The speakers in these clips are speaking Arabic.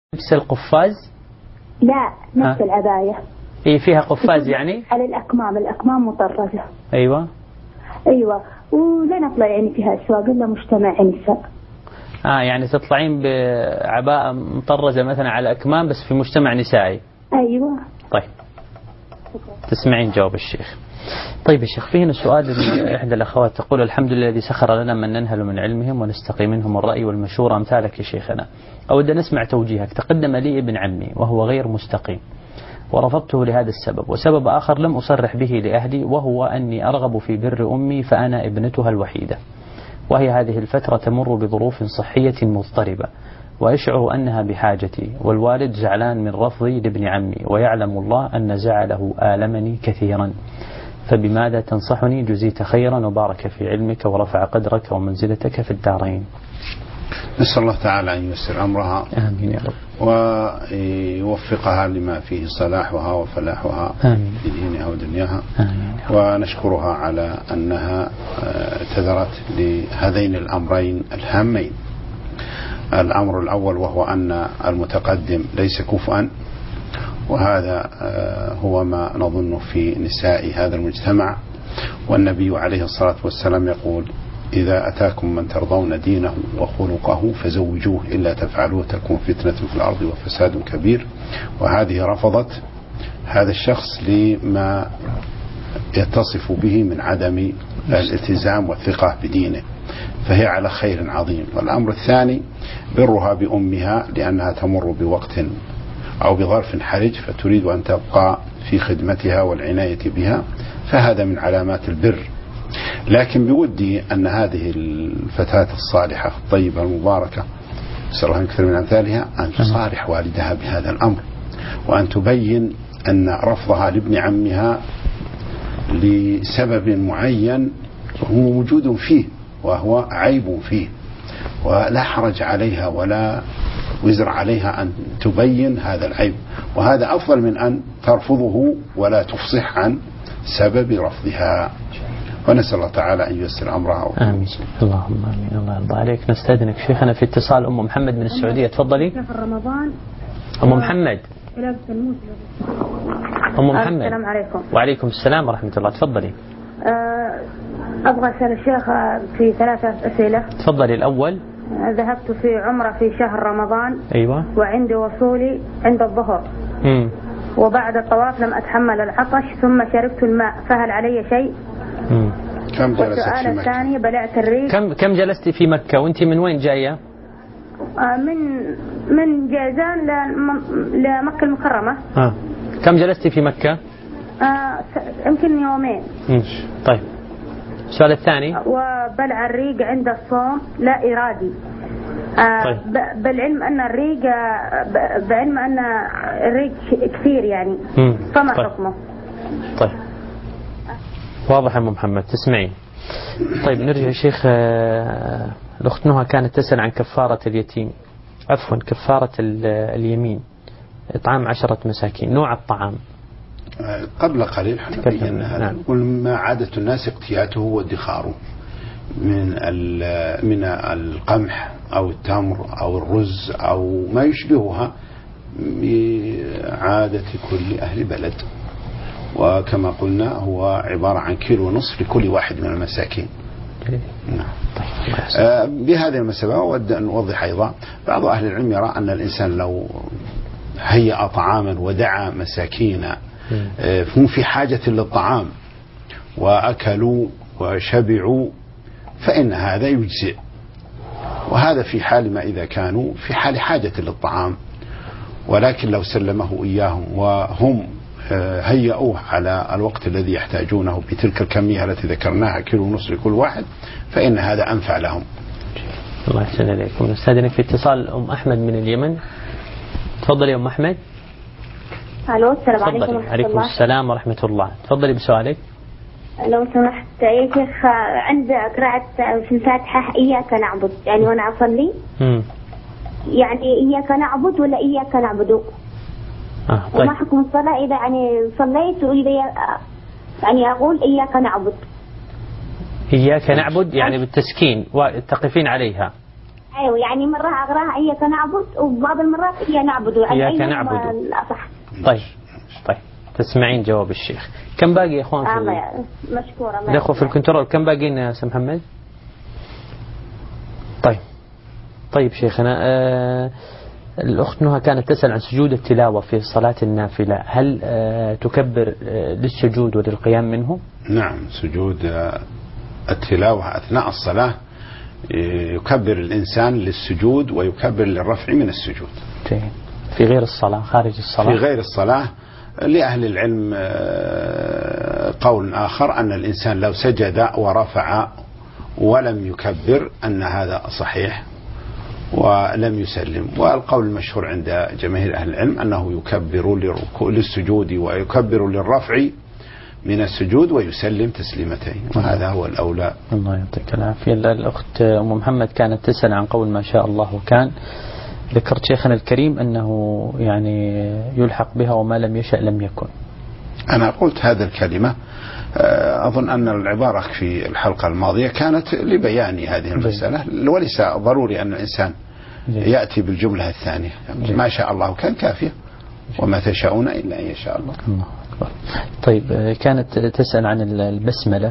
لبس القفاز؟ لا، نفس العباية. إيه فيها قفاز يعني؟ على الأكمام مطرزة. أيوة. ولا نطلع يعني فيها أسواق إلا مجتمع نساء. يعني تطلعين بعباءة مطرزة مثلا على أكمام بس في مجتمع نسائي. أيوة. طيب تسمعين جواب الشيخ. طيب يا شيخ، فينا سؤال إحدى الأخوات تقول: الحمد لله الذي سخر لنا من ننهل من علمهم ونستقي منهم الرأي والمشورة أمثالك يا شيخنا. أود أن أسمع توجيهك. تقدم لي ابن عمي وهو غير مستقيم ورفضته لهذا السبب، وسبب آخر لم أصرح به لأهلي، وهو أني أرغب في بر أمي فأنا ابنتها الوحيدة، وهي هذه الفترة تمر بظروف صحية مضطربة ويشعر أنها بحاجتي، والوالد زعلان من رفضي لابن عمي ويعلم الله أن زعله آلمني كثيرا، فبماذا تنصحني؟ جزيت خيرا وبارك في علمك ورفع قدرك ومنزلتك في الدارين. نسأل الله تعالى أن ييسر أمرها. آمين يا رب. ويوفقها لما فيه صلاحها وفلاحها في دينها ودنياها. آمين. ونشكرها على أنها اعتذرت لهذين الأمرين الهامين. الأمر الأول وهو أن المتقدم ليس كفءا، وهذا هو ما نظن في نساء هذا المجتمع، والنبي عليه الصلاة والسلام يقول: إذا أتاكم من ترضون دينه وخلقه فزوجوه، إلا تفعلوه تكون فتنة في الأرض وفساد كبير. وهذه رفضت هذا الشخص لما يتصف به من عدم الالتزام والثقة بدينه، فهي على خير عظيم. والأمر الثاني برها بأمها، لأنها تمر بوقت أو بظرف حرج فتريد أن تبقى في خدمتها والعناية بها، فهذا من علامات البر. لكن بودي أن هذه الفتاة الصالحة الطيبة المباركة، نسأل الله أن يكثر من أمثالها، أن تصارح والدها بهذا الأمر، وأن تبين أن رفضها لابن عمها لسبب معين هو موجود فيه وهو عيب فيه، ولا حرج عليها ولا وزر عليها أن تبين هذا العيب، وهذا أفضل من أن ترفضه ولا تفصح عن سبب رفضها. ونسأل الله تعالى أن ييسر أمرها. آمين. اللهم آمين. الله يرضى عليك. نستأذنك شيخنا في اتصال أم محمد من السعودية. تفضلي. أم محمد. أم محمد. السلام عليكم. وعليكم السلام ورحمة الله. تفضلي. أبغى أسأل الشيخ في 3 أسئلة. تفضلي. الأول: ذهبت في عمرة في شهر رمضان. أيوة. وعند وصولي عند الظهر. وبعد الطواف لم أتحمل العطش ثم شربت الماء، فهل علي شيء؟ كم جلست والسؤال في مكة؟ الثاني: بلعت الريق. كم جلستي في مكة وانت من وين جاية؟ من جازان لمكة المكرمة. كم جلستي في مكة؟ يمكن يومين. طيب السؤال الثاني: وبلع الريق عند الصوم لا إرادي. طيب. بالعلم أن الريق بعلم أن الريق كثير يعني، فما طيب. حكمه؟ طيب واضح يا أم محمد. تسمعين. طيب نرجع يا شيخ. الأخت نهى كانت تسأل عن كفارة اليتيم، عفوا كفارة اليمين، إطعام 10 مساكين. نوع الطعام قبل قليل بينا هذا. نعم. نقول ما عادة الناس اقتياته وادخاره من القمح أو التمر أو الرز أو ما يشبهها، بعادة كل أهل بلد. وكما قلنا هو عبارة عن 1.5 كيلو لكل واحد من المساكين. نعم. بهذه المسألة أود أن أوضح أيضا: بعض أهل العلم يرى أن الإنسان لو هيأ طعاما ودعا مساكين هم في حاجة للطعام وأكلوا وشبعوا فإن هذا يجزئ، وهذا في حال ما إذا كانوا في حال حاجة للطعام. ولكن لو سلمه إياهم وهم هيئوه على الوقت الذي يحتاجونه بتلك الكمية التي ذكرناها 1.5 كيلو لكل واحد، فإن هذا أنفع لهم. الله يحسن عليكم. نستأذنك في اتصال أم أحمد من اليمن. تفضلي أم أحمد. الو، السلام عليكم ورحمة الله. عليكم السلام ورحمة الله. تفضلي بسؤالك. لو سمحت يا شيخ، عند قراءة في الفاتحة إياك نعبد، يعني وأنا أصلي يعني إياك نعبد ولا إياك نعبد؟ طيب. وما حكم الصلاة إذا يعني صليت وإذا يعني أقول إياك نعبد؟ إياك نعبد يعني بالتسكين وتقفين عليها. أيوة يعني مرة أقراها إياك نعبد وبعض المرات إياك نعبد إياك نعبد الأصح. طيب تسمعين جواب الشيخ. كم باقي يا إخوان مشكورة الأخوة في الكنترول كم باقيين يا سي محمد؟ طيب شيخنا الأخت نهى كانت تسأل عن سجود التلاوة في صلاة النافلة، هل تكبر للسجود وللقيام منه؟ نعم، سجود التلاوة أثناء الصلاة يكبر الإنسان للسجود ويكبر للرفع من السجود. في غير الصلاة خارج الصلاة؟ في غير الصلاة لأهل العلم قول آخر أن الإنسان لو سجد ورفع ولم يكبر أن هذا صحيح ولم يسلم، والقول المشهور عند جماهير أهل العلم أنه يكبر للسجود ويكبر للرفع من السجود ويسلم تسليمتين، وهذا هو الأولى. الله يعطيك العافية. الأخت أم محمد كانت تسأل عن قول ما شاء الله كان، ذكرت شيخنا الكريم أنه يعني يلحق بها وما لم يشأ لم يكن. أنا قلت هذه الكلمة، أظن أن العبارة في الحلقة الماضية كانت لبيان هذه المسألة، وليس ضروري أن الإنسان يأتي بالجملة الثانية. ما شاء الله كان كافية، وما تشاءون إلا أن يشاء الله. طيب كانت تسأل عن البسملة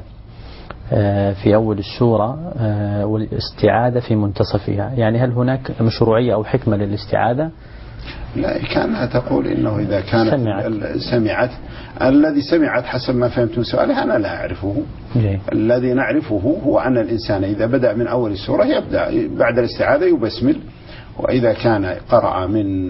في أول السورة والاستعاذة في منتصفها، يعني هل هناك مشروعية أو حكمة للاستعاذة؟ لا، كانت تقول إنه إذا كانت سمعت الذي سمعت حسب ما فهمت من سؤالها أنا لا أعرفه. الذي نعرفه هو أن الإنسان إذا بدأ من أول السورة يبدأ بعد الاستعاذة يبسمل، وإذا كان قرأ من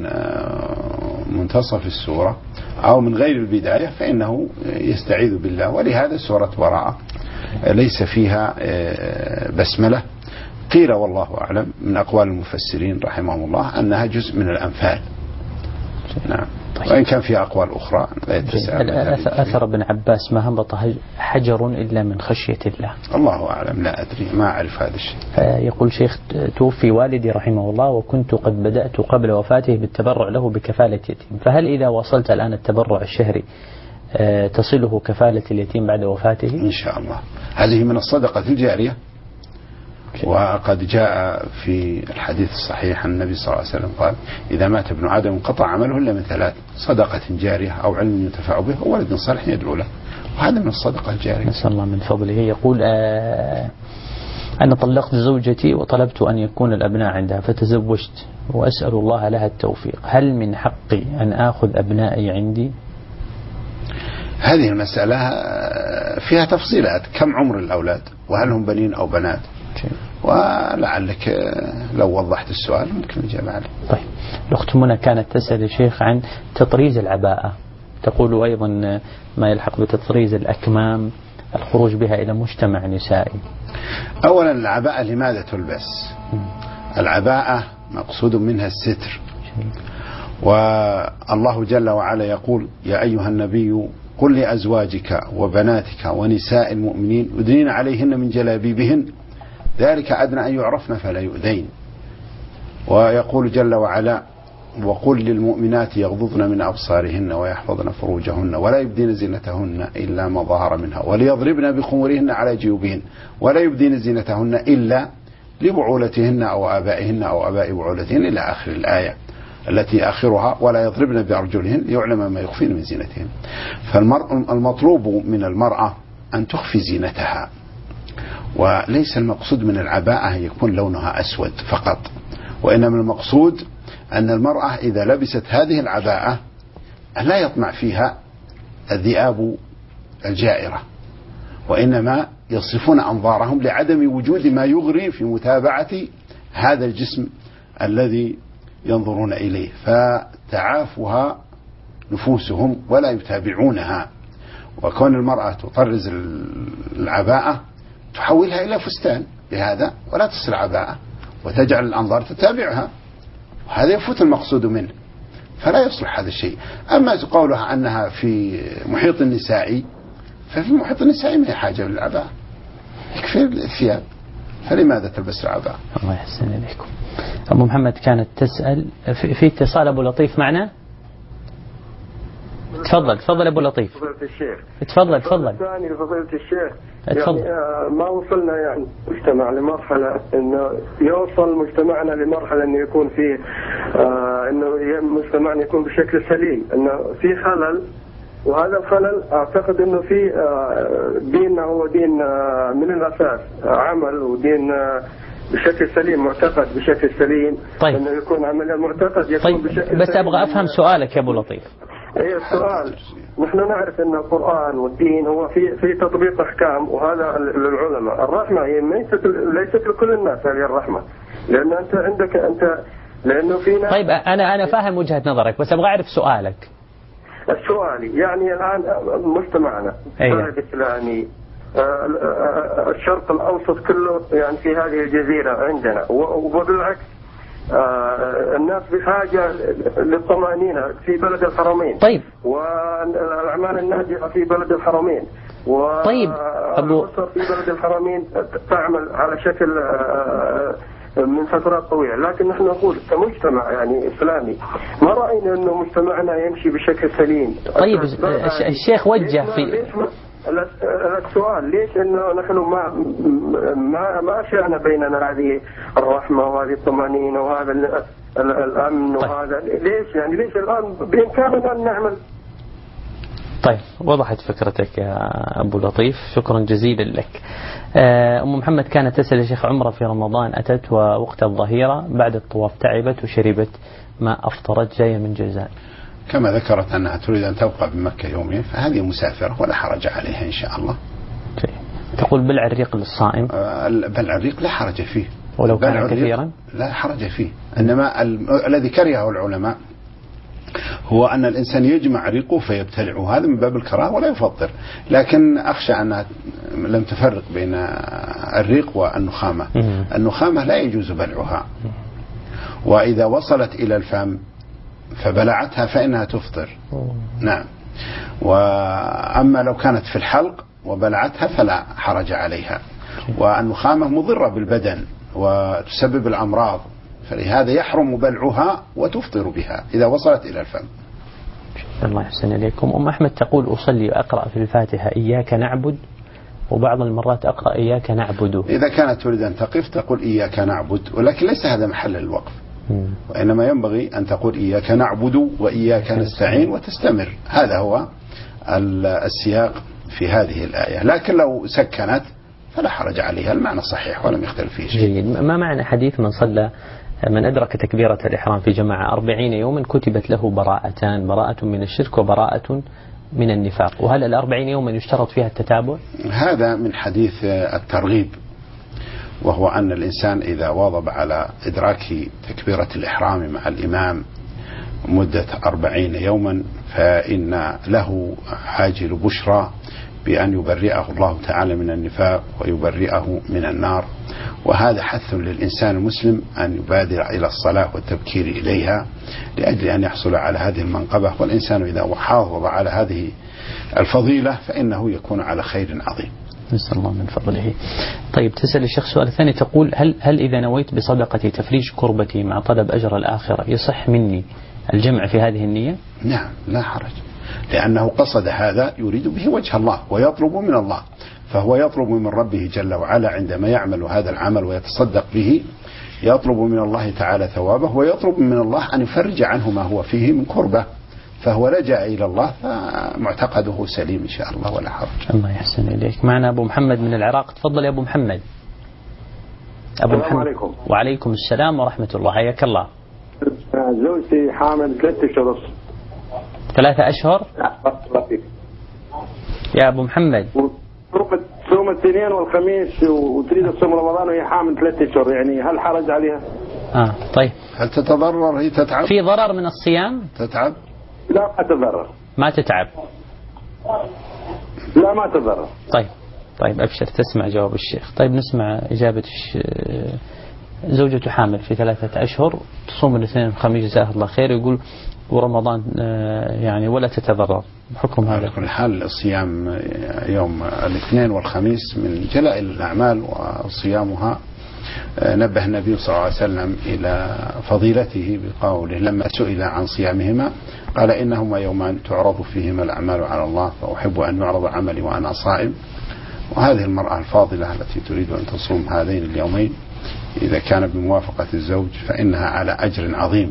منتصف السورة أو من غير البداية فإنه يستعيذ بالله. ولهذا سورة براءة ليس فيها بسملة. قيل والله أعلم من أقوال المفسرين رحمهم الله أنها جزء من الأنفال. نعم. وإن كان فيها أقوال أخرى لا يتساءل. أثر ابن عباس ما هبط حجر إلا من خشية الله. الله أعلم، لا أدري، ما أعرف هذا الشيء. يقول شيخ توفي والدي رحمه الله وكنت قد بدأت قبل وفاته بالتبرع له بكفالة يتيم، فهل إذا وصلت الآن التبرع الشهري تصله كفالة اليتيم بعد وفاته؟ إن شاء الله. هذه من الصدقة الجارية، وقد جاء في الحديث الصحيح عن النبي صلى الله عليه وسلم قال إذا مات ابن آدم انقطع عمله إلا من ثلاث: صدقة جارية أو علم ينتفع به أو ولد صالح يدعو له، وهذا من الصدقة الجارية. نسأل الله من فضله. يقول أنا طلقت زوجتي وطلبت أن يكون الأبناء عندها فتزوجت وأسأل الله لها التوفيق، هل من حقي أن آخذ أبنائي عندي؟ هذه المسألة فيها تفصيلات، كم عمر الأولاد وهل هم بنين أو بنات، ولعلك لو وضحت السؤال ممكن الإجابة عليه. طيب الأخت منى كانت تسأل الشيخ عن تطريز العباءة، تقول أيضا ما يلحق بتطريز الأكمام الخروج بها إلى مجتمع نسائي. أولا العباءة لماذا تلبس؟ العباءة مقصود منها الستر، والله جل وعلا يقول يا أيها النبي قل لأزواجك وبناتك ونساء المؤمنين يدنين عليهن من جلابيبهن ذلك أدنى أن يعرفن فلا يؤذين. ويقول جل وعلا وقل للمؤمنات يغضضن من أبصارهن ويحفظن فروجهن ولا يبدين زينتهن إلا ما ظهر منها وليضربن بخمورهن على جيوبهن ولا يبدين زينتهن إلا لبعولتهن أو آبائهن أو آباء بعولتهن إلى آخر الآية التي آخرها ولا يضربن بأرجلهن ليعلم ما يخفين من زينتهن. فالمطلوب من المرأة أن تخفي زينتها، وليس المقصود من العباءة أن يكون لونها أسود فقط، وإنما المقصود أن المرأة إذا لبست هذه العباءة لا يطمع فيها الذئاب الجائرة، وإنما يصرفون أنظارهم لعدم وجود ما يغري في متابعة هذا الجسم الذي ينظرون إليه، فتعافها نفوسهم ولا يتابعونها. وكون المرأة تطرز العباءة تحولها إلى فستان بهذا ولا تصل عباءة وتجعل الأنظار تتابعها، وهذا يفوت المقصود منه، فلا يصلح هذا الشيء. أما قولها أنها في محيط النساء، ففي محيط النساء ما هي حاجة للعباءة، يكفي الثياب، فلماذا تلبس العباءة؟ الله يحسن إليكم. أم محمد كانت تسأل في اتصال أبو لطيف معنا؟ تفضل أبو لطيف. فضيلة الشيخ. تفضل. الثاني لفضيلة الشيخ اتفضل. يعني ما وصلنا يعني مجتمع لمرحلة إنه يوصل مجتمعنا لمرحلة إنه يكون فيه إنه مجتمعنا يكون بشكل سليم، إنه في خلل، وهذا الخلل أعتقد إنه في ديننا هو دين من الأساس عمل، ودين بشكل سليم، معتقد بشكل سليم. طيب. إنه يكون عمل المعتقد يكون طيب بشكل بس سليم. أبغى أفهم سؤالك يا أبو لطيف. اي السؤال، نحن نعرف ان القرآن والدين هو في تطبيق احكام، وهذا للعلماء. الرحمة هي ليست لكل الناس هذه الرحمة، لان انت عندك لانه في ناس. طيب انا فاهم وجهة نظرك، بس ابغى اعرف سؤالك. السؤال يعني الان مجتمعنا الاسلامي، الشرق الاوسط كله يعني في هذه الجزيرة عندنا، وبالعكس الناس بحاجة للطمأنينة في بلد الحرمين. طيب. والأعمال الناجحة في بلد الحرمين. طيب. والأسر في بلد الحرمين تعمل على شكل من فترات طويلة، لكن نحن نقول كمجتمع يعني إسلامي ما رأينا أنه مجتمعنا يمشي بشكل سليم. طيب الشيخ وجه في السؤال ليش انه نحن ما اشعنا بيننا هذه الرحمه وهذه الطمانينه وهذا الامن. طيب. وهذا ليش الان بامكاننا ان نعمل. طيب وضحت فكرتك يا ابو لطيف، شكرا جزيلا لك. ام محمد كانت تسال يا شيخ عمره في رمضان، اتت ووقت الظهيره بعد الطواف تعبت وشربت ما افطرت، جايه من جازان. كما ذكرت أنها تريد أن تبقى بمكة يومين، فهذه مسافرة ولا حرج عليها إن شاء الله. تقول بلع الريق للصائم؟ بلع الريق لا حرج فيه، ولو كان كثيرا لا حرج فيه. إنما الذي كرهه العلماء هو أن الإنسان يجمع ريقه فيبتلعه، هذا من باب الكراهة ولا يفطر. لكن أخشى أنها لم تفرق بين الريق والنخامة. النخامة لا يجوز بلعها، وإذا وصلت إلى الفم فبلعتها فإنها تفطر. نعم. وأما لو كانت في الحلق وبلعتها فلا حرج عليها. والنخامة مضرة بالبدن وتسبب الأمراض، فلهذا يحرم بلعها وتفطر بها إذا وصلت إلى الفم. الله يحسن إليكم. أم أحمد تقول أصلي وأقرأ في الفاتحة إياك نعبد، وبعض المرات أقرأ إياك نعبد. إذا كانت تريد أن تقف تقول إياك نعبد، ولكن ليس هذا محل الوقف، وإنما ينبغي أن تقول إياك نعبد وإياك نستعين وتستمر. هذا هو السياق في هذه الآية. لكن لو سكنت فلا حرج عليها، المعنى صحيح ولم يختلف فيه شيء. جيد. ما معنى حديث من أدرك تكبيرة الإحرام في جماعة 40 يوما كتبت له براءتان، براءة من الشرك وبراءة من النفاق؟ وهل 40 يوما يشترط فيها التتابع؟ هذا من حديث الترغيب، وهو أن الإنسان إذا واظب على إدراك تكبيرة الإحرام مع الإمام مدة 40 يوما فإن له عاجل بشرى بأن يبرئه الله تعالى من النفاق ويبرئه من النار. وهذا حث للإنسان المسلم أن يبادر إلى الصلاة والتبكير إليها لأجل أن يحصل على هذه المنقبة. والإنسان إذا حافظ على هذه الفضيلة فإنه يكون على خير عظيم. نسأل الله من فضله. طيب تسأل الشيخ سؤال ثاني، تقول هل إذا نويت بصدقة تفريج كربتي مع طلب أجر الآخرة يصح مني الجمع في هذه النية؟ نعم لا حرج، لأنه قصد هذا يريد به وجه الله ويطلب من الله، فهو يطلب من ربه جل وعلا عندما يعمل هذا العمل ويتصدق به، يطلب من الله تعالى ثوابه ويطلب من الله أن يفرج عنه ما هو فيه من كربة، فهو لجأ إلى الله فمعتقده سليم إن شاء الله ولا حرج. الله يحسن إليك. معنا أبو محمد من العراق، تفضل يا أبو محمد. أبو محمد. عليكم. وعليكم السلام ورحمة الله، حياك الله. زوجتي حامل 3 أشهر. 3 أشهر؟ يا أبو محمد. صوم الاثنين والخميس وتريد تصوم رمضان وهي حامل 3 أشهر، يعني هل حرج عليها؟ طيب. هل تتضرر؟ هي تتعب؟ في ضرر من الصيام؟ تتعب؟ لا ما تضرر. ما تتعب؟ لا ما تضرر. طيب أبشر تسمع جواب الشيخ. طيب نسمع إجابة زوجته حامل في 3 أشهر، تصوم الاثنين والخميس جزاه الله خير، يقول ورمضان يعني ولا تتضرر، بحكم هذا؟ على كل حال الصيام يوم الاثنين والخميس من جلائل الأعمال، وصيامها نبه النبي صلى الله عليه وسلم إلى فضيلته بقوله لما سئل عن صيامهما قال إنهما يومان تعرض فيهما الأعمال على الله، فأحب أن يعرض عملي وأنا صائم. وهذه المرأة الفاضلة التي تريد أن تصوم هذين اليومين إذا كان بموافقة الزوج فإنها على أجر عظيم،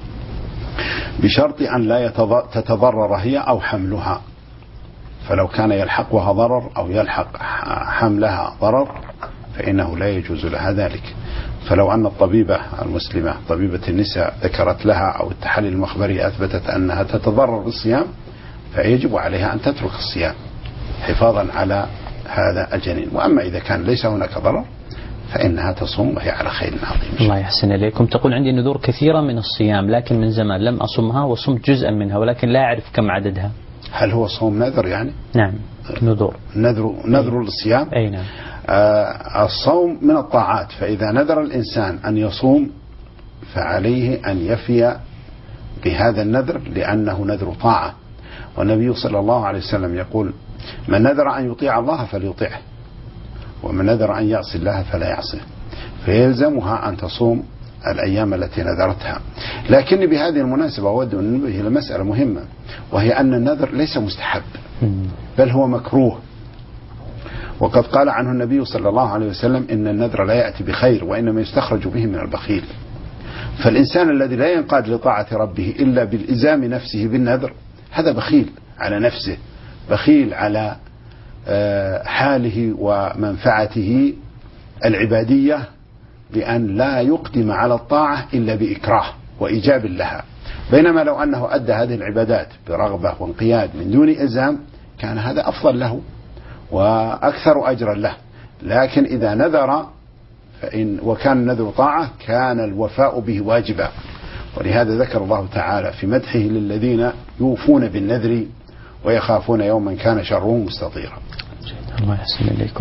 بشرط أن لا تتضرر هي أو حملها. فلو كان يلحقها ضرر أو يلحق حملها ضرر فإنه لا يجوز لها ذلك. فلو أن الطبيبة المسلمة طبيبة النساء ذكرت لها أو التحاليل المخبرية أثبتت أنها تتضرر بالصيام فيجب عليها أن تترك الصيام حفاظا على هذا الجنين. وأما إذا كان ليس هناك ضرر فإنها تصوم وهي على خير عظيم. الله يحسن إليكم. تقول عندي نذور كثيرة من الصيام لكن من زمان لم أصمها وصمت جزءا منها ولكن لا أعرف كم عددها. هل هو صوم نذر يعني؟ نعم نذور. نذر الصيام. أي نعم. الصوم من الطاعات، فإذا نذر الإنسان أن يصوم فعليه أن يفي بهذا النذر لأنه نذر طاعة. والنبي صلى الله عليه وسلم يقول: من نذر أن يطيع الله فليطيعه ومن نذر أن يعصي الله فلا يعصيه. فيلزمها أن تصوم الأيام التي نذرتها. لكن بهذه المناسبة أود أن ننبه إلى مسألة مهمة، وهي أن النذر ليس مستحب بل هو مكروه. وقد قال عنه النبي صلى الله عليه وسلم: إن النذر لا يأتي بخير وإنما يستخرج به من البخيل. فالإنسان الذي لا ينقاد لطاعة ربه إلا بالإزام نفسه بالنذر هذا بخيل على نفسه، بخيل على حاله ومنفعته العبادية، بأن لا يقدم على الطاعة إلا بإكراه وإيجاب لها. بينما لو أنه أدى هذه العبادات برغبة وانقياد من دون إلزام كان هذا أفضل له وأكثر أجرا له. لكن إذا نذر وكان النذر طاعة كان الوفاء به واجبا. ولهذا ذكر الله تعالى في مدحه للذين يوفون بالنذر ويخافون يوما كان شره مستطيرا. الله يحسن إليكم.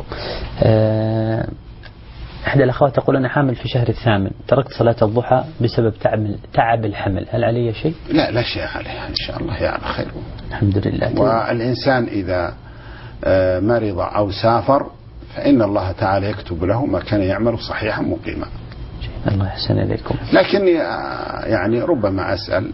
إحدى الأخوات تقول: أنا حامل في شهر الثامن، تركت صلاة الضحى بسبب تعب الحمل، هل علي شيء؟ لا شيء عليها إن شاء الله، هي على خير الحمد لله. والإنسان إذا مرض أو سافر فإن الله تعالى يكتب له ما كان يعمل صحيحا مقيما. الله يحسن إليكم. لكن يعني ربما أسأل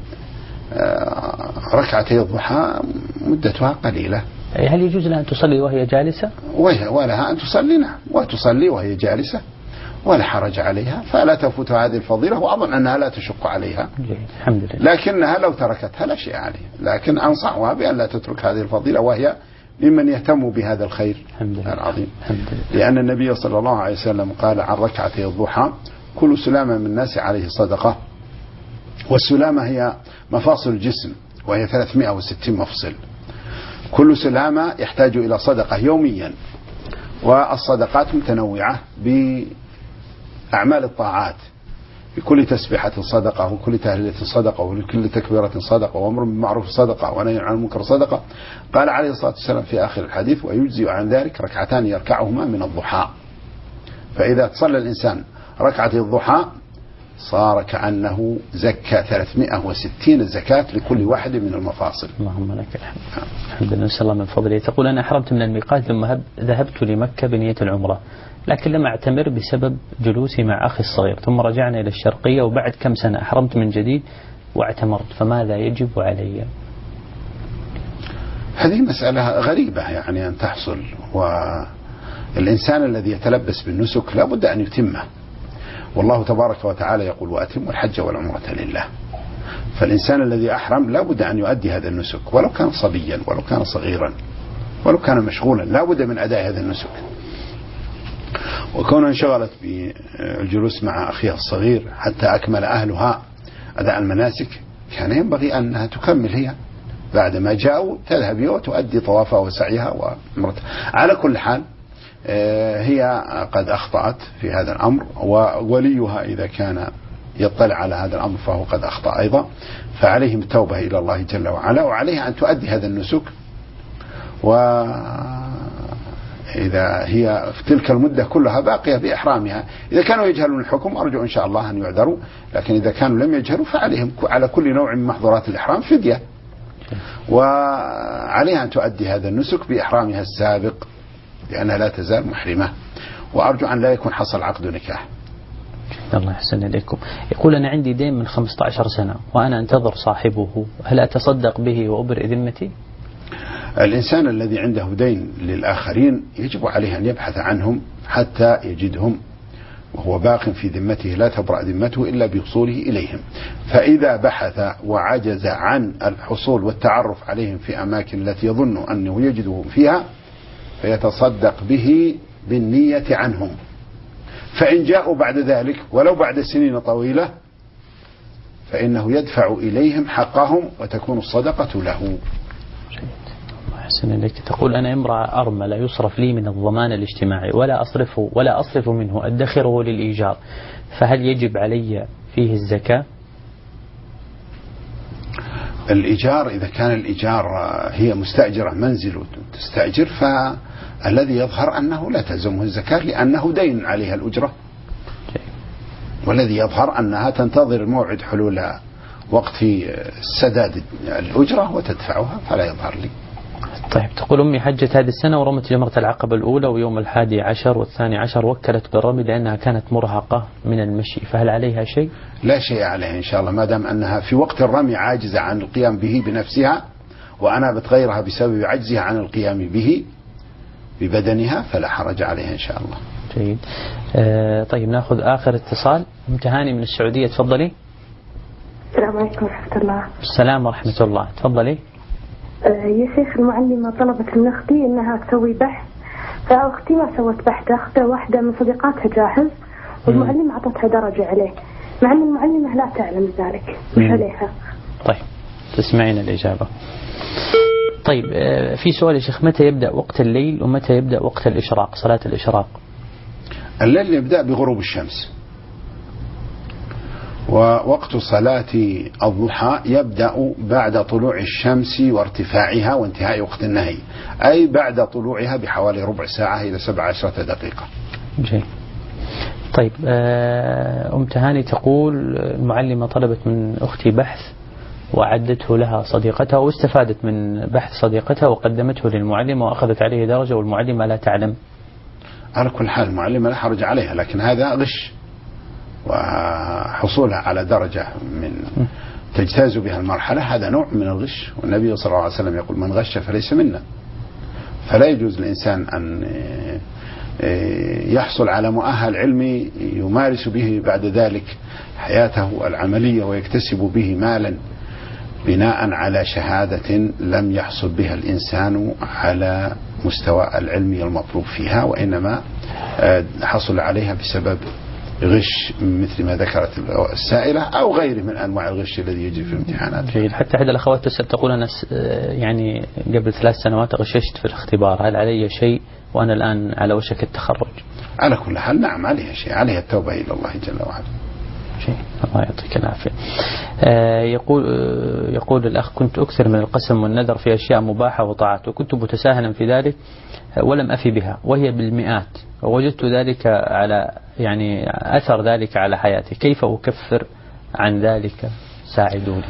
ركعتي الضحى مدتها قليلة، هل يجوز لها أن تصلي وهي جالسة؟ ولها أن تصلي، نعم، وتصلي وهي جالسة ولا حرج عليها، فلا تفوت هذه الفضيلة، وأظن أنها لا تشق عليها. الحمد لله. لكنها لو تركتها لا شيء عليها، لكن أنصحها بأن لا تترك هذه الفضيلة، وهي ممن يهتم بهذا الخير العظيم. لأن النبي صلى الله عليه وسلم قال عن ركعتي الضحى: كل سلامة من الناس عليه صدقة. والسلامة هي مفاصل الجسم وهي 360 مفصل، كل سلامة يحتاج إلى صدقة يوميا. والصدقات متنوعة بأعمال الطاعات، بكل تسبيحة صدقة وكل تهليلة صدقة وكل تكبيرة صدقة وأمر بالمعروف صدقة ونهي عن المنكر صدقة. قال عليه الصلاة والسلام في آخر الحديث: ويجزي عن ذلك ركعتان يركعهما من الضحى. فإذا تصلى الإنسان ركعتي الضحى صار كأنه زكى 360 زكاة لكل واحد من المفاصل. اللهم لك الحمد. الحمد لله، نسأل الله من فضله. تقول: أنا أحرمت من الميقات ثم ذهبت لمكة بنية العمرة، لكن لم أعتمر بسبب جلوسي مع أخي الصغير، ثم رجعنا إلى الشرقية وبعد كم سنة أحرمت من جديد واعتمرت، فماذا يجب علي؟ هذه مسألة غريبة يعني أن تحصل، والإنسان الذي يتلبس بالنسك لا بد أن يتمه. والله تبارك وتعالى يقول: وأتموا الحج والعمرة لله. فالإنسان الذي أحرم لا بد أن يؤدي هذا النسك، ولو كان صبيا ولو كان صغيرا ولو كان مشغولا، لا بد من أداء هذا النسك. وكونها انشغلت بالجلوس مع أخيها الصغير حتى أكمل أهلها أداء المناسك، كان ينبغي أنها تكمل هي بعد ما جاءوا، تذهب وتؤدي طوافها وسعيها وعمرتها. على كل حال هي قد أخطأت في هذا الأمر، ووليها إذا كان يطلع على هذا الأمر فهو قد أخطأ أيضا، فعليهم التوبة إلى الله جل وعلا، وعليها أن تؤدي هذا النسك. وإذا هي في تلك المدة كلها باقية بإحرامها، إذا كانوا يجهلون الحكم أرجو إن شاء الله أن يعذروا، لكن إذا كانوا لم يجهلوا فعليهم على كل نوع من محظورات الإحرام فدية، وعليها أن تؤدي هذا النسك بإحرامها السابق لأنها لا تزال محرمة، وأرجو أن لا يكون حصل عقد نكاح. الله يحسن إليكم. يقول: أنا عندي دين من 15 سنة وأنا أنتظر صاحبه، هل أتصدق به وأبرئ ذمتي؟ الإنسان الذي عنده دين للآخرين يجب عليه أن يبحث عنهم حتى يجدهم وهو باق في ذمته، لا تبرأ ذمته إلا بوصوله إليهم. فإذا بحث وعجز عن الحصول والتعرف عليهم في أماكن التي يظن أنه يجدهم فيها فيتصدق به بالنية عنهم، فإن جاءوا بعد ذلك ولو بعد سنين طويلة فإنه يدفع إليهم حقهم وتكون الصدقة له. أحسن إليك. تقول أنا امرأة أرملة يصرف لي من الضمان الاجتماعي ولا أصرف منه أدخره للإيجار، فهل يجب علي فيه الزكاة؟ الإيجار إذا كان الإيجار هي مستأجرة منزل وتستأجر فالذي يظهر أنه لا تلزمه الزكاة لأنه دين عليها الأجرة، والذي يظهر أنها تنتظر موعد حلول وقت سداد الأجرة وتدفعها فلا يظهر لي. طيب تقول أمي حجت هذه السنة ورمت جمرة العقبة الأولى ويوم 11 والثاني عشر وكلت بالرمي لأنها كانت مرهقة من المشي، فهل عليها شيء؟ لا شيء عليها إن شاء الله، ما دام أنها في وقت الرمي عاجزة عن القيام به بنفسها وأنابت غيرها بسبب عجزها عن القيام به ببدنها فلا حرج عليها إن شاء الله. جيد. طيب نأخذ آخر اتصال. متهاني من السعودية، تفضلي. السلام عليكم ورحمة الله. السلام ورحمة الله، تفضلي. يا شيخ المعلمة طلبت من أختي أنها تسوي بحث، فأختي ما سوت بحث، أختها واحدة من صديقاتها جاهز والمعلمة أعطتها درجة عليه مع أن المعلمة لا تعلم ذلك، مش عليها. طيب تسمعين الإجابة. طيب في سؤال يا شيخ، متى يبدأ وقت الليل ومتى يبدأ وقت الإشراق، صلاة الإشراق؟ الليل يبدأ بغروب الشمس، ووقت صلاة الضحى يبدأ بعد طلوع الشمس وارتفاعها وانتهاء وقت النهي، أي بعد طلوعها بحوالي ربع ساعة إلى 17 دقيقة. جيد. طيب أم تهاني تقول المعلمة طلبت من أختي بحث وعدته لها صديقتها واستفادت من بحث صديقتها وقدمته للمعلمة وأخذت عليه درجة والمعلمة لا تعلم. على كل حال المعلمة لا حرج عليها، لكن هذا غش، وحصولها على درجة من تجتاز بها المرحلة هذا نوع من الغش، والنبي صلى الله عليه وسلم يقول من غش فليس منا. فلا يجوز للإنسان أن يحصل على مؤهل علمي يمارس به بعد ذلك حياته العملية ويكتسب به مالا بناء على شهادة لم يحصل بها الإنسان على مستوى العلمي المطلوب فيها، وإنما حصل عليها بسبب غش مثل ما ذكرت السائلة أو غيره من أنواع الغش الذي يجري في الامتحانات. جيد. حتى أحد الأخوات تسأل تقول أنا يعني قبل 3 سنوات غششت في الاختبار، هل علي شيء وأنا الآن على وشك التخرج؟ على كل حال نعم عليها شيء، عليها التوبة إلى الله جل وعلا. شيء. الله يعطيك العافية. يقول الأخ كنت أكثر من القسم والنذر في أشياء مباحة وطاعات وكنت متساهلا في ذلك ولم أفي بها وهي بالمئات، ووجدت ذلك على يعني أثر ذلك على حياتي، كيف أكفر عن ذلك؟ ساعدوني.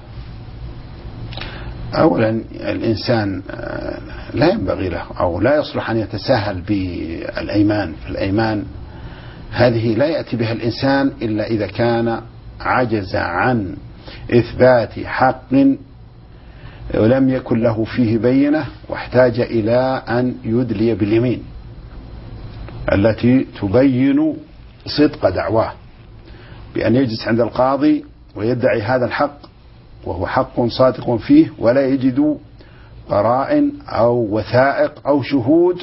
أولا الإنسان لا ينبغي له أو لا يصلح أن يتساهل بالأيمان، فالأيمان هذه لا يأتي بها الإنسان إلا إذا كان عجز عن إثبات حق ولم يكن له فيه بينة واحتاج إلى أن يدلي باليمين التي تبين صدق دعواه، بأن يجلس عند القاضي ويدعي هذا الحق وهو حق صادق فيه ولا يجد قرائن أو وثائق أو شهود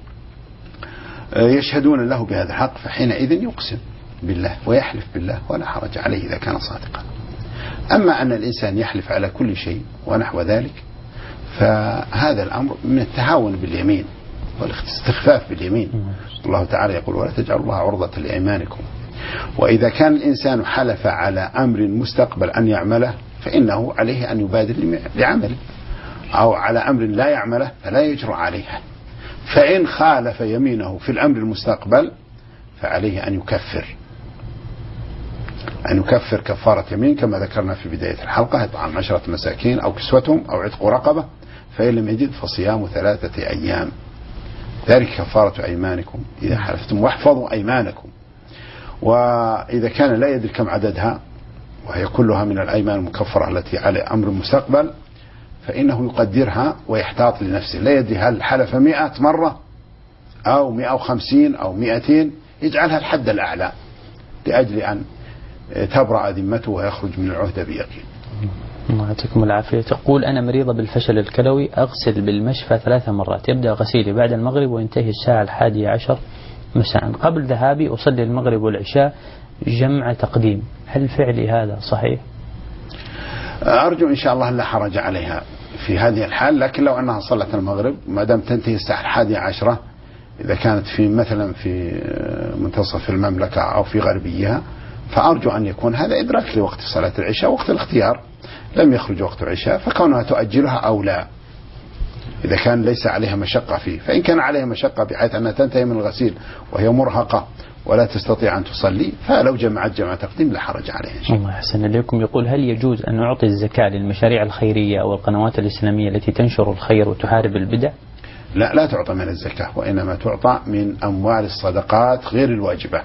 يشهدون له بهذا الحق، فحينئذ يقسم بالله ويحلف بالله ولا حرج عليه إذا كان صادقا. أما أن الإنسان يحلف على كل شيء ونحو ذلك فهذا الأمر من التهاون باليمين والاستخفاف باليمين. الله تعالى يقول ولا تجعلوا الله عرضة لأيمانكم. وإذا كان الإنسان حلف على أمر مستقبل أن يعمله فإنه عليه أن يبادر لعمله، أو على أمر لا يعمله فلا يجرؤ عليه. فإن خالف يمينه في الأمر المستقبل فعليه أن يكفر كفارة يمين كما ذكرنا في بداية الحلقة، إطعام 10 مساكين أو كسوتهم أو عتق رقبة، فإن لم يجد فصيام 3 أيام، ذلك كفارة أيمانكم إذا حلفتم، واحفظوا أيمانكم. وإذا كان لا يدري كم عددها وهي كلها من الأيمان المكفرة التي على أمر مستقبل فإنه يقدرها ويحتاط لنفسه، لا يدري هل حلف 100 مرة أو 150 أو 200، يجعلها الحد الأعلى لأجل أن تبرأ ذمته ويخرج من العهدة بيقين. الله يعطيكم العافية. تقول أنا مريضة بالفشل الكلوي، أغسل بالمشفى 3 مرات، يبدأ غسيلي بعد المغرب وينتهي الساعة 11 مساء، قبل ذهابي أصلي المغرب والعشاء جمع تقديم، هل فعلي هذا صحيح؟ أرجو إن شاء الله لا حرج عليها في هذه الحال، لكن لو أنها صلت المغرب ما دام تنتهي الساعة 11 إذا كانت في مثلا في منتصف المملكة أو في غربيها، فأرجو أن يكون هذا إدراك لوقت صلاة العشاء، وقت الاختيار لم يخرج وقت العشاء، فكونها تؤجلها أو لا إذا كان ليس عليها مشقة فيه. فإن كان عليها مشقة بحيث أنها تنتهي من الغسيل وهي مرهقة ولا تستطيع أن تصلي، فلو جمعت جمع تقديم لا حرج عليها. الله يحسن إليكم. يقول هل يجوز أن نعطي الزكاة للمشاريع الخيرية أو القنوات الإسلامية التي تنشر الخير وتحارب البدع؟ لا تعطى من الزكاة، وإنما تعطى من أموال الصدقات غير الواجبة.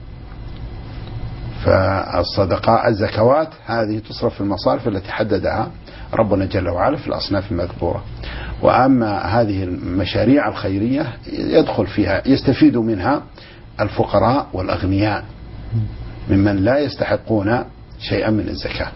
فالصدقاء الزكوات هذه تصرف في المصارف التي حددها ربنا جل وعلا في الأصناف المذكورة. وأما هذه المشاريع الخيرية يدخل فيها يستفيد منها الفقراء والأغنياء ممن لا يستحقون شيئا من الزكاة.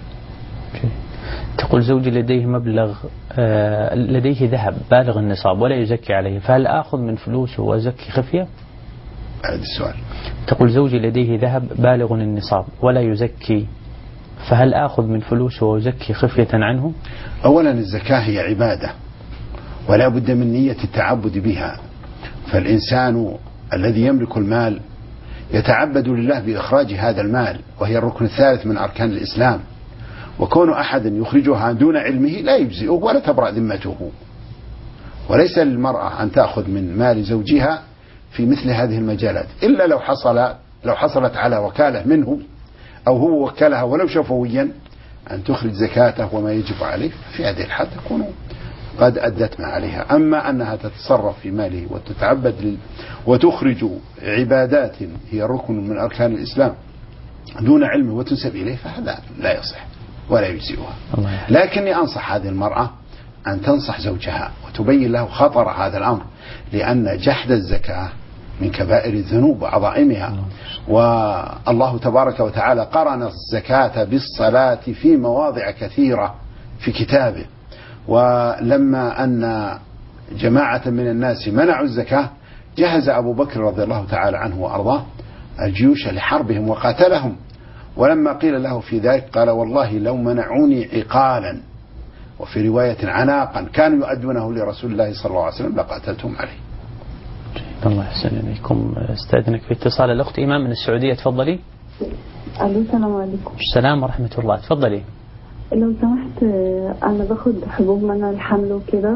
تقول زوجي لديه مبلغ لديه ذهب بالغ النصاب ولا يزكي عليه، فهل آخذ من فلوسه وأزكي خفية؟ هذا السؤال. تقول زوجي لديه ذهب بالغ النصاب ولا يزكي، فهل آخذ من فلوسه وأزكي خفية عنه؟ أولا الزكاة هي عبادة ولا بد من نية التعبد بها، فالإنسان الذي يملك المال يتعبد لله بإخراج هذا المال، وهي الركن الثالث من أركان الإسلام، وكون أحد يخرجها دون علمه لا يجزئه ولا تبرأ ذمته. وليس للمرأة أن تأخذ من مال زوجها في مثل هذه المجالات إلا لو حصلت على وكالة منه أو هو وكلها ولو شفويا أن تخرج زكاته وما يجب عليه، في هذه الحال تكون قد أدت ما عليها. أما أنها تتصرف في ماله وتتعبد وتخرج عبادات هي ركن من أركان الإسلام دون علم وتنسب إليه، فهذا لا يصح ولا يجزئها. لكني أنصح هذه المرأة أن تنصح زوجها وتبين له خطر هذا الأمر، لأن جحد الزكاة من كبائر الذنوب وعظائمها، والله تبارك وتعالى قرن الزكاة بالصلاة في مواضع كثيرة في كتابه. ولما أن جماعة من الناس منعوا الزكاة جهز أبو بكر رضي الله تعالى عنه وأرضاه الجيوش لحربهم وقاتلهم، ولما قيل له في ذلك قال والله لو منعوني عقالا وفي رواية عناقا كانوا يؤدونه لرسول الله صلى الله عليه وسلم لقاتلتهم عليه. الله يحسن إليكم. استأذنك في اتصال الأخت إيمان من السعودية، تفضلي. ألو السلام عليكم. السلام ورحمة الله، تفضلي. لو سمحت أنا باخد حبوب منع الحمل وكده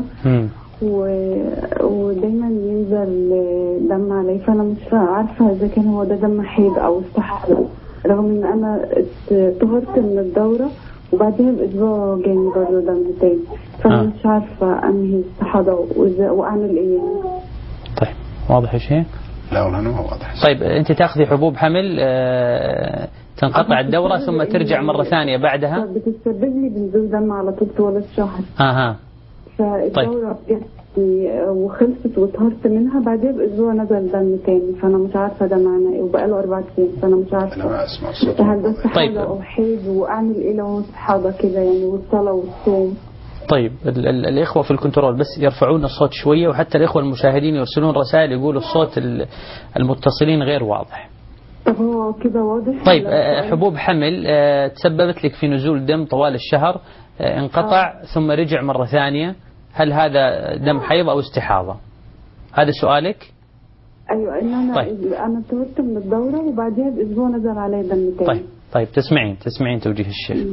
ودايما ينزل دم علي، فأنا مش عارفة إذا كان هو ده دم حيض أو استحاضة، رغم إن أنا طهرت من الدورة وبعدها بأسبوع جاني برضه دم تاني، فأنا مش عارفة أنهي استحاضة وأعمل إيه يعني. طيب واضح شيء؟ لا والله ما واضح. طيب أنت تأخذي حبوب حمل تنقطع الدورة ثم ترجع مرة ثانية بعدها؟ بتسبب لي بنزول دم على طول طول الشهر. فالدورة وخلصت وطهرت منها بعدها بأسبوع نزل دم تاني، فأنا مش عارفة ده معناه إيه، وبقاله 4 أيام فأنا مش عارفة. أنا ما أسمع صوت. هل ده استحاضة أو حيض، وأعمل إيه لو استحاضة كده يعني، والصلاة والصوم؟ طيب الإخوة في الكنترول بس يرفعون الصوت شوية، وحتى الإخوة المشاهدين يرسلون رسائل يقولوا الصوت المتصلين غير واضح. طب هو كده واضح؟ طيب حبوب حمل تسببت لك في نزول دم طوال الشهر، انقطع ثم رجع مرة ثانية، هل هذا دم حيض أو استحاضة؟ هذا سؤالك؟ أيوة إن أنا طهرت من الدورة وبعدها بأسبوع نزل علي دم تاني. طيب تسمعين توجيه الشيخ.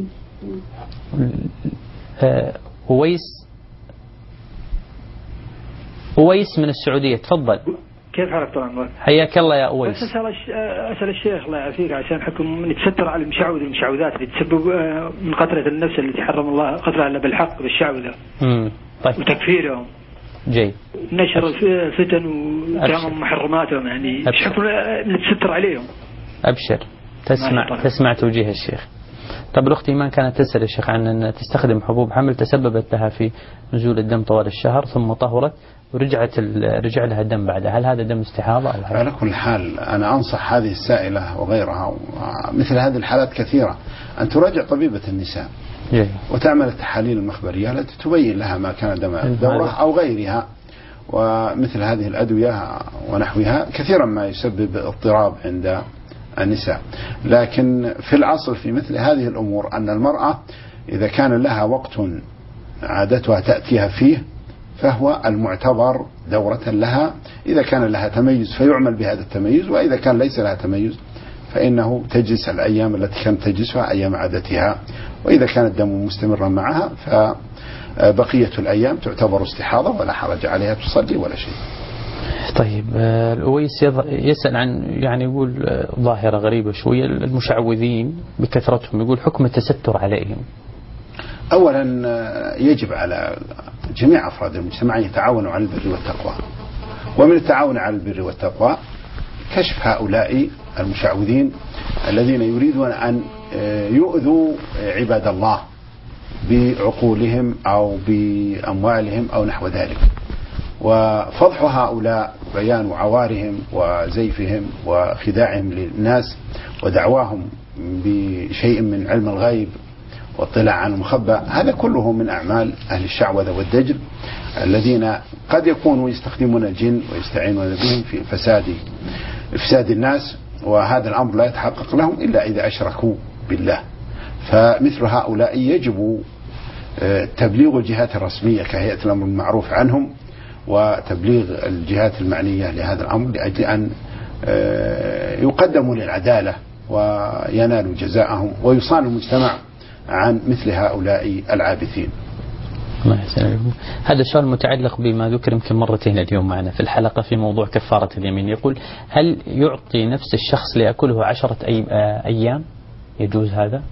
أويس من السعودية، تفضل. كيف حالك طبعا؟ حياك الله يا أويس. بس أسأل الشيخ الله يعافيك عشان حكم نتستر على المشعوذات اللي تسبب من قتلة النفس التي حرم الله قتلها إلا بالحق بالشعوذة. طيب. وتكفيرهم. جيد. نشر الفتن وكلام محرماتهم، يعني ايش حكم نتستر عليهم؟ أبشر. تسمع توجيه الشيخ. طب الأخت إيمان كانت تسأل يا شيخ عن أن تستخدم حبوب حمل تسببت لها في نزول الدم طوال الشهر ثم طهرت رجع لها الدم بعدها، هل هذا دم استحاضة أو على كل حال أنا أنصح هذه السائلة وغيرها مثل هذه الحالات كثيرة أن تراجع طبيبة النساء وتعمل التحاليل المخبرية التي تبين لها ما كان دم الدورة أو غيرها. ومثل هذه الأدوية ونحوها كثيرا ما يسبب اضطراب عند النساء. لكن في الأصل في مثل هذه الأمور أن المرأة إذا كان لها وقت عادتها تأتيها فيه فهو المعتبر دورة لها، إذا كان لها تميز فيعمل بهذا التميز، وإذا كان ليس لها تميز فإنه تجلس الأيام التي كانت تجلسها أيام عادتها، وإذا كان الدم مستمرا معها فبقية الأيام تعتبر استحاضة ولا حرج عليها تصلي ولا شيء. طيب الأويس يسأل عن يعني يقول ظاهرة غريبة شوية، المشعوذين بكثرتهم، يقول حكم التستر عليهم. أولا يجب على جميع أفراد المجتمع أن يتعاونوا على البر والتقوى، ومن التعاون على البر والتقوى كشف هؤلاء المشعوذين الذين يريدون أن يؤذوا عباد الله بعقولهم أو بأموالهم أو نحو ذلك، وفضح هؤلاء بيان عوارهم وزيفهم وخداعهم للناس ودعواهم بشيء من علم الغيب واطلاع عن المخبى، هذا كله من أعمال أهل الشعوذة والدجل الذين قد يكونوا يستخدمون الجن ويستعينون بهم في إفساد الناس، وهذا الأمر لا يتحقق لهم إلا إذا أشركوا بالله. فمثل هؤلاء يجب تبليغ الجهات الرسمية كهيئة الأمر المعروف عنهم وتبليغ الجهات المعنية لهذا الأمر لأجل أن يقدموا للعدالة وينالوا جزاءهم ويصان المجتمع عن مثل هؤلاء العابثين. الله يسلمك. هذا السؤال متعلق بما ذكر يمكن مرتين اليوم معنا في الحلقة في موضوع كفارة اليمين. يقول هل يعطي نفس الشخص ليأكله 10 أيام؟ يجوز هذا؟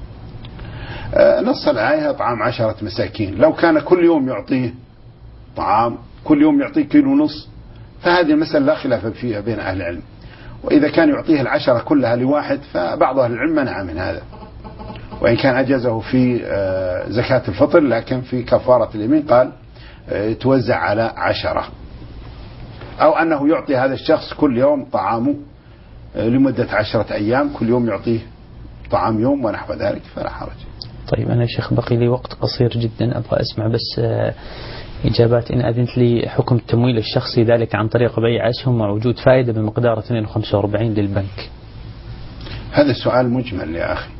نص الآية طعام 10 مساكين، لو كان كل يوم يعطيه طعام، كل يوم يعطيه 1.5 كيلو فهذه المسألة لا خلاف فيها بين أهل العلم، وإذا كان يعطيه 10 كلها لواحد فبعض أهل العلم منع من هذا، وإن كان أجازه في زكاة الفطر، لكن في كفارة اليمين قال توزع على 10، أو أنه يعطي هذا الشخص كل يوم طعامه لمدة 10 أيام، كل يوم يعطيه طعام يوم ونحو ذلك فلا حرج. طيب أنا يا شيخ بقي لي وقت قصير جدا، أبغى أسمع بس إجابات إن أذنت لي. حكم التمويل الشخصي ذلك عن طريق بيع أسهم ووجود فائدة بمقدار 2.45 للبنك. هذا السؤال مجمل يا أخي.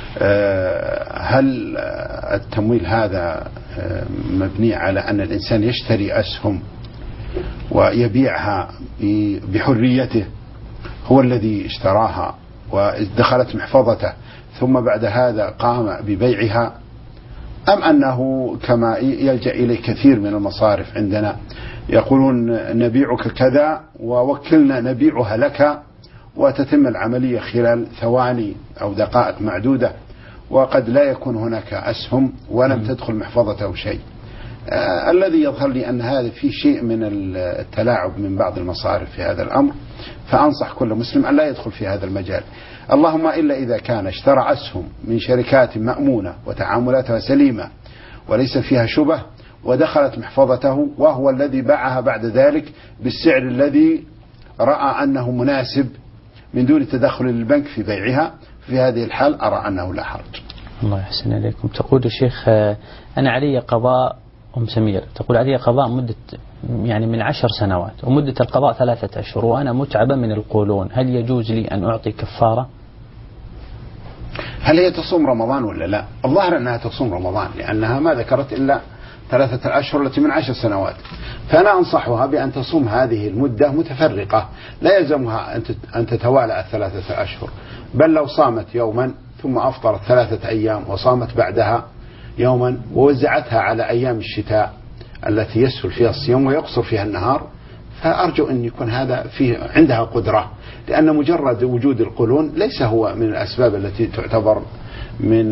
هل التمويل هذا مبني على أن الإنسان يشتري أسهم ويبيعها بحريته، هو الذي اشتراها ودخلت محفظته ثم بعد هذا قام ببيعها، أم أنه كما يلجأ إليه كثير من المصارف عندنا يقولون نبيعك كذا ووكلنا نبيعها لك، وتتم العملية خلال ثواني أو دقائق معدودة، وقد لا يكون هناك أسهم ولم تدخل محفظته شيء. الذي يظهر لي أن هذا فيه شيء من التلاعب من بعض المصارف في هذا الأمر، فأنصح كل مسلم أن لا يدخل في هذا المجال، اللهم إلا إذا كان اشترى أسهم من شركات مأمونة وتعاملاتها سليمة وليس فيها شبه ودخلت محفظته وهو الذي باعها بعد ذلك بالسعر الذي رأى أنه مناسب من دون تدخل البنك في بيعها، في هذه الحال أرى أنه لا حرج. الله يحسن إليكم. تقول الشيخ أنا علي قضاء أم سمير، تقول علي قضاء مدة يعني من 10 سنوات ومدة القضاء 3 أشهر وأنا متعبة من القولون، هل يجوز لي أن أعطي كفارة؟ هل هي تصوم رمضان ولا لا؟ الظاهر أنها تصوم رمضان لأنها ما ذكرت إلا 3 أشهر التي من 10 سنوات، فأنا أنصحها بأن تصوم هذه المدة متفرقة، لا يلزمها أن تتوالى 3 أشهر، بل لو صامت يوما ثم أفطرت 3 أيام وصامت بعدها يوما ووزعتها على أيام الشتاء التي يسهل فيها الصيام ويقصر فيها النهار، فأرجو أن يكون هذا فيه عندها قدرة، لأن مجرد وجود القولون ليس هو من الأسباب التي تعتبر من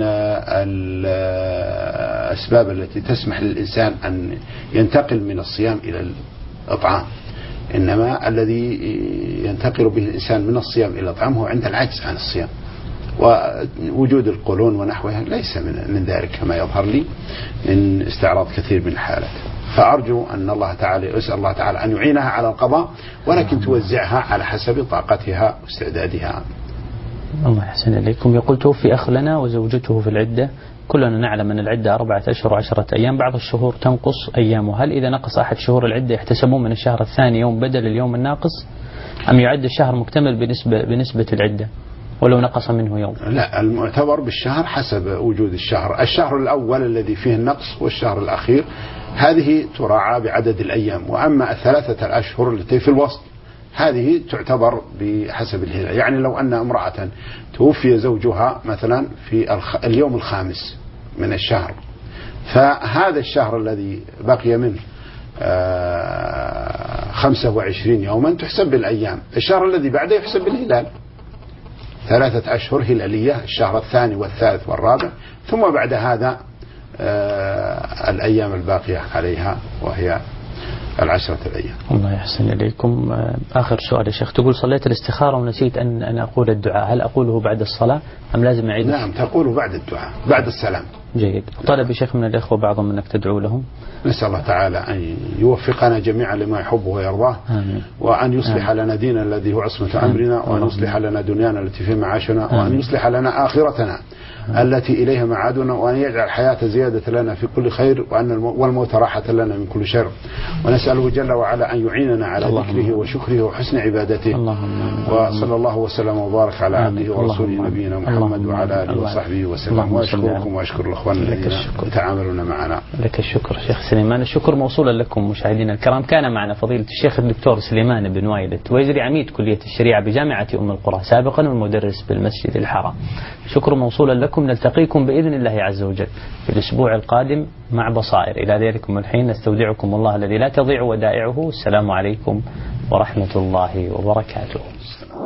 الأسباب التي تسمح للإنسان أن ينتقل من الصيام إلى الإطعام، إنما الذي ينتقل به الإنسان من الصيام إلى الإطعام هو عند العجز عن الصيام، ووجود القولون ونحوها ليس من ذلك كما يظهر لي من استعراض كثير من الحالات. فأرجو أن الله تعالى أسأل الله تعالى أن يعينها على القضاء، ولكن توزعها على حسب طاقتها واستعدادها. الله يحسن إليكم. يقول توفي أخ لنا وزوجته في العدة، كلنا نعلم أن العدة 4 أشهر و10 أيام، بعض الشهور تنقص أيامه، هل إذا نقص أحد شهور العدة يحتسبون من الشهر الثاني يوم بدل اليوم الناقص، أم يعد الشهر مكتمل بنسبة العدة ولو نقص منه يوم؟ لا، المعتبر بالشهر حسب وجود الشهر الأول الذي فيه النقص والشهر الأخير هذه تراعى بعدد الأيام، وأما 3 أشهر التي في الوسط هذه تعتبر بحسب الهلال. يعني لو أن امرأة توفي زوجها مثلا في اليوم الخامس من الشهر، فهذا الشهر الذي بقي منه 25 يوما تحسب بالأيام، الشهر الذي بعده يحسب بالهلال، 3 أشهر هلالية، الشهر الثاني والثالث والرابع، ثم بعد هذا الأيام الباقية عليها وهي 10 أيام. الله يحسن إليكم. آخر سؤال يا شيخ، تقول صليت الاستخارة ونسيت أن أقول الدعاء، هل أقوله بعد الصلاة أم لازم أعيد؟ نعم، تقوله بعد الدعاء بعد السلام. جيد. طلب شيخ من الإخوة بعضهم أنك تدعو لهم. نسأل الله تعالى أن يوفقنا جميعا لما يحبه ويرضاه، آمين. وأن يصلح لنا ديننا الذي هو عصمة أمرنا، وأن يصلح لنا دنيانا التي في معاشنا، وأن يصلح لنا آخرتنا التي إليها معادنا، وأن يجعل الحياة زيادة لنا في كل خير، والموت راحة لنا من كل شر. ونسأله جل وعلا أن يعيننا على ذكره وشكره وحسن عبادته. وصلى الله وسلم وبارك على عبده ورسوله نبينا محمد وعلى آله وصحبه وسلم. وأشكركم وأشكر الأخوان الذين يتعاملون معنا. لك الشكر شيخ سليمان. الشكر موصولا لكم مشاهدينا الكرام. كان معنا فضيلة الشيخ الدكتور سليمان بن وايد التويزري، عميد كلية الشريعة بجامعة أم القرى سابقا والمدرس بالمسجد الحرام. شكر موصولا لكم. نلتقيكم بإذن الله عز وجل في الأسبوع القادم مع بصائر. إلى ذلكم الحين نستودعكم الله الذي لا تضيع ودائعه. السلام عليكم ورحمة الله وبركاته.